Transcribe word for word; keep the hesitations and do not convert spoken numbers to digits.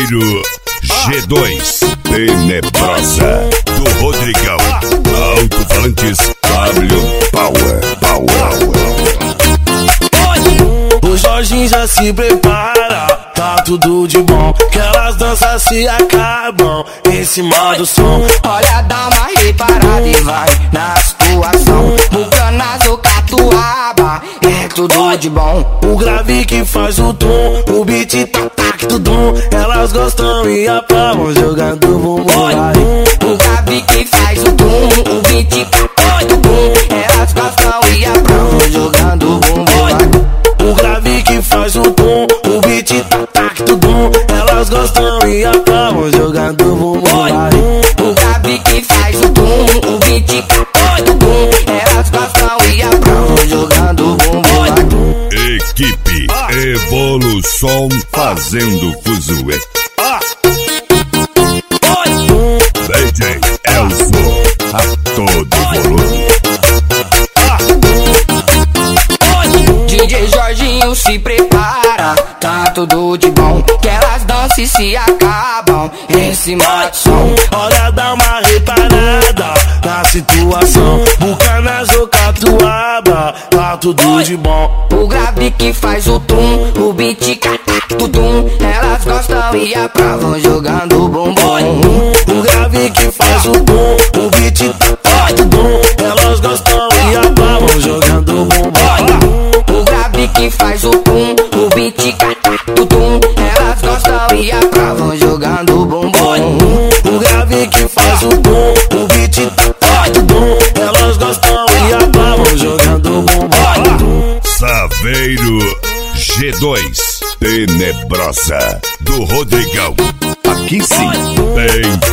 Saveiro G dois, Tenebrosa, do Rodrigão, Alto-Falantes W Power, Power. O Jorginho já se prepara, tá tudo de bom, que elas danças se acabam em cima do som. Olha, dá uma reparada e vai na situação. Bucanas, catuaba, é tudo de bom. O grave que faz o tom, o beat tac tudum. Elas gostam e aplaudem jogando bumbum. O grave que faz o tom, o beat tac tudum. Elas gostam e aplaudem jogando bumbum. O grave que faz o tom, o beat tac tudum. Elas gostam e aplaudem jogando bumbum. O grave que faz o tom, o beat tac tudum. Elas gostam e aplaudem jogando bumbum. Equipe Evolução fazendo fuzuê. D J Elzo a todo volume. D J Jorginho se prepara, tá tudo de bom, que elas dançam e se acabam em cima do som. Olha, dá uma reparada na situação. Bucanas ou catuaba, tá tudo de bom. O grave que faz o tum, o beat tudum. Elas gostam e aprovam jogando bumbum. O grave que faz o tum, o beat tudum. Elas gostam e aprovam jogando bumbum. O grave que faz o tum, o beat tudum. Elas gostam e aprovam jogando bumbum. O grave que faz o tum, o beat tudum. Elas gostam e aprovam jogando bumbum. Saveiro G dois, Tenebrosa, do Rodrigão. Aqui sim tem